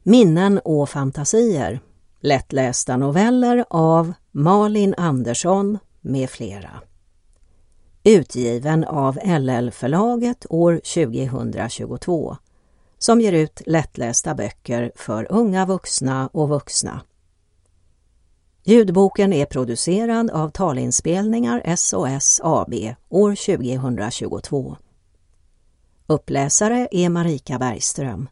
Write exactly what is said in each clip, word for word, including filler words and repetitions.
Minnen och fantasier. Lättlästa noveller av Malin Andersson med flera. Utgiven av L L-förlaget år tjugohundratjugotvå, som ger ut lättlästa böcker för unga vuxna och vuxna. Ljudboken är producerad av Talinspelningar S O S A B år tjugohundratjugotvå. Uppläsare är Marika Bergström.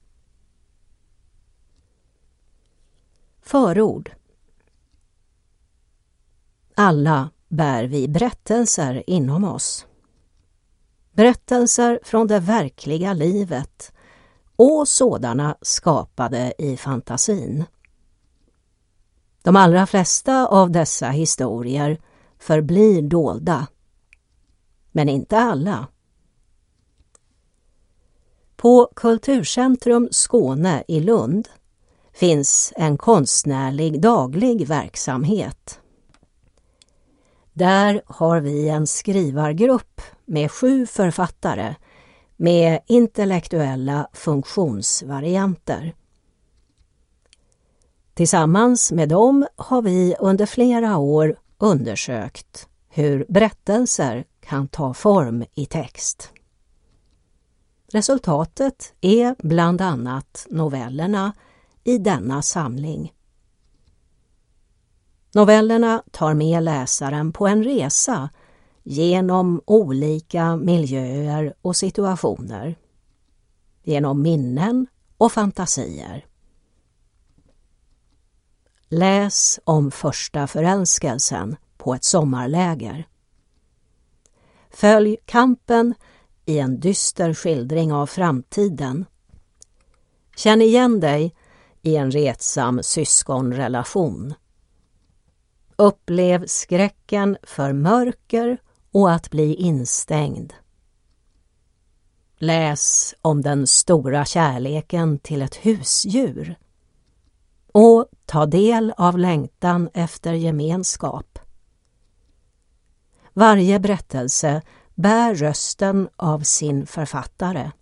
Förord. Alla bär vi berättelser inom oss. Berättelser från det verkliga livet och sådana skapade i fantasin. De allra flesta av dessa historier förblir dolda, men inte alla. På Kulturcentrum Skåne i Lund finns en konstnärlig daglig verksamhet. Där har vi en skrivargrupp med sju författare med intellektuella funktionsvarianter. Tillsammans med dem har vi under flera år undersökt hur berättelser kan ta form i text. Resultatet är bland annat novellerna i denna samling. Novellerna tar med läsaren på en resa genom olika miljöer och situationer, genom minnen och fantasier. Läs om första förälskelsen på ett sommarläger. Följ kampen i en dyster skildring av framtiden. Känn igen dig i en retsam syskonrelation. Upplev skräcken för mörker och att bli instängd. Läs om den stora kärleken till ett husdjur. Och ta del av längtan efter gemenskap. Varje berättelse bär rösten av sin författare.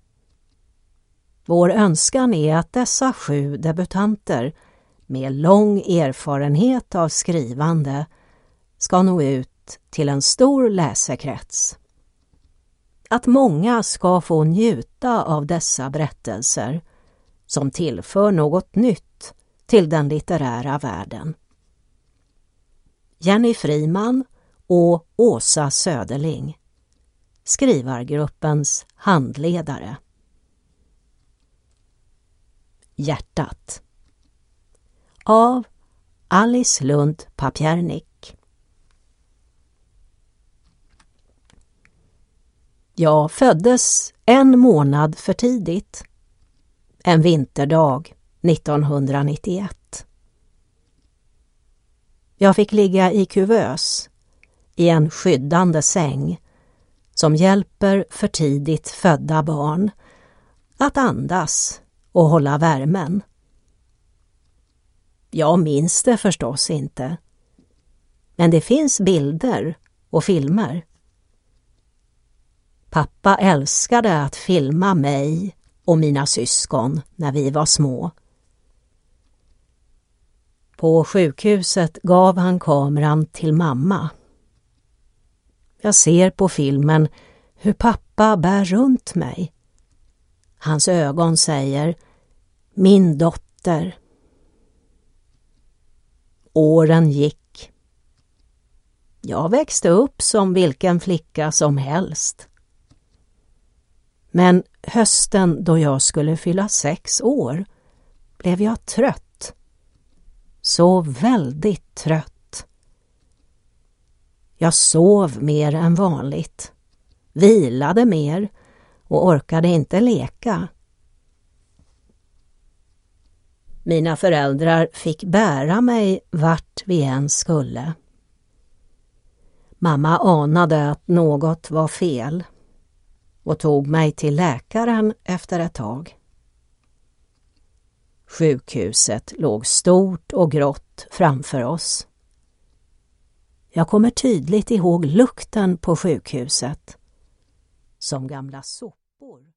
Vår önskan är att dessa sju debutanter med lång erfarenhet av skrivande ska nå ut till en stor läsekrets. Att många ska få njuta av dessa berättelser som tillför något nytt till den litterära världen. Jenny Friman och Åsa Söderling, skrivargruppens handledare. Hjärtat av Alice Lund Papiernik. Jag föddes en månad för tidigt. En vinterdag nittonhundranittioett. Jag fick ligga i kuvös i en skyddande säng som hjälper för tidigt födda barn att andas och hålla värmen. Jag minns det förstås inte, men det finns bilder och filmer. Pappa älskade att filma mig och mina syskon när vi var små. På sjukhuset gav han kameran till mamma. Jag ser på filmen hur pappa bär runt mig. Hans ögon säger: min dotter. Åren gick. Jag växte upp som vilken flicka som helst. Men hösten då jag skulle fylla sex år blev jag trött. Så väldigt trött. Jag sov mer än vanligt, vilade mer och orkade inte leka. Mina föräldrar fick bära mig vart vi än skulle. Mamma anade att något var fel och tog mig till läkaren efter ett tag. Sjukhuset låg stort och grått framför oss. Jag kommer tydligt ihåg lukten på sjukhuset, som gamla sopor.